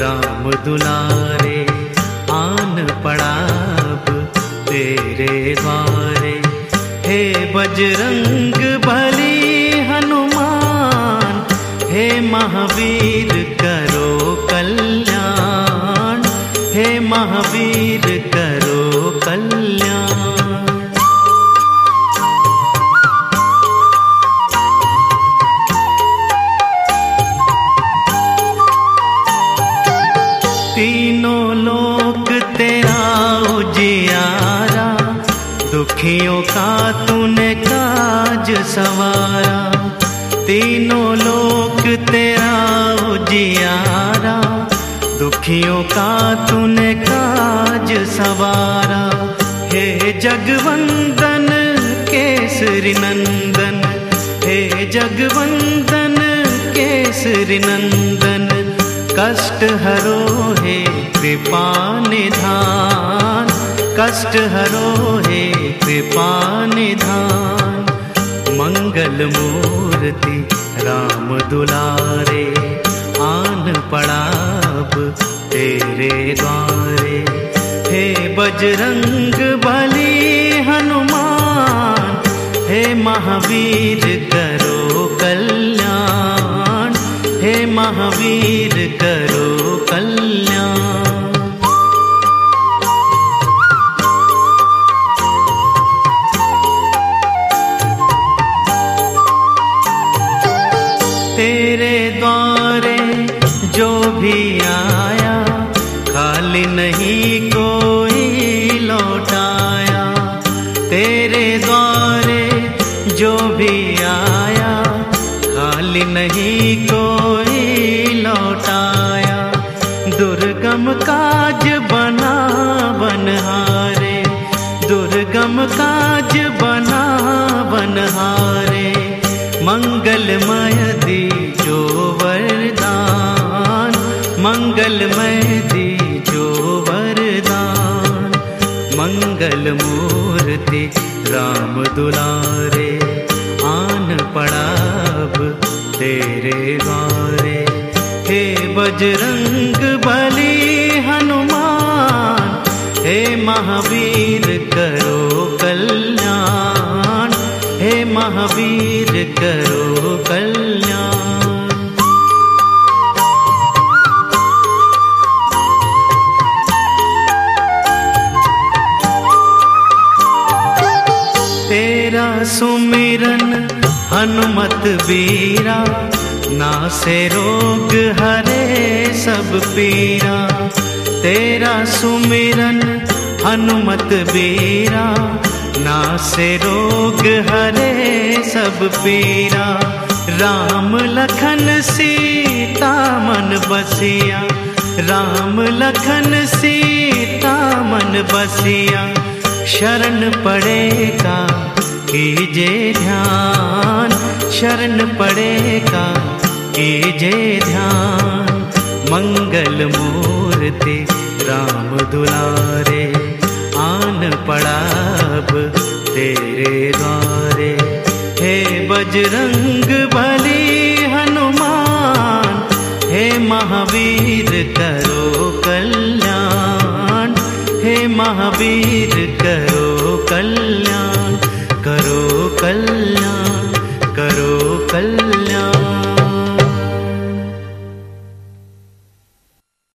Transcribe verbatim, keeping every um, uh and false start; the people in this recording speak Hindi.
राम दुलारे आन पड़ा अब तेरे द्वारे। हे बजरंग बली हनुमान, हे महावीर करो कल्याण, हे महावीर करो कल्याण। तीनों लोक तेरा उजियारा, दुखियों का तूने काज सवारा। तीनों लोक तेरा उजियारा, दुखियों का तूने काज सवारा। हे जगवंदन केसरी नंदन, हे जगवंदन केसरी नंदन। कष्ट हरो हे कृपा निधान, कष्ट हरो हे कृपा निधान। मंगल मूर्ति राम दुलारे आन पड़ा अब तेरे द्वारे। हे बजरंग बली हनुमान, हे महावीर करो कल्याण, हे महावीर करो कल्याण। तेरे द्वारे जो भी आया, खाली नहीं कोई लौटाया। तेरे द्वारे जो भी आया, खाली नहीं कोई लौटाया। दुर्गम काज बना बनहारे, दुर्गम काज बना बनहारे। मंगलमय दीजो वरदान, मंगलमय दीजो वरदान। मंगल मूर्ति राम दुलारे आन पड़ा अब तेरे द्वारे। हे बजरंग बली हनुमान, हे महावीर करो कल्याण, हे महावीर करो कल्याण। तेरा सुमिरन हनुमत बीरा, नासे रोग हरे सब पीरा। तेरा सुमिरन हनुमत बीरा, नासे रोग हरे सब पीरा। राम लखन सीता मन बसिया, राम लखन सीता मन बसिया। शरण पड़ेगा कीजे ध्यान, शरण पड़ेगा कीजे ध्यान। मंगल मूर्ति राम दुलारे आन पड़ा अब तेरे द्वारे। हे बजरंग बली हनुमान, हे महावीर करो कल्याण, हे महावीर करो कल्याण।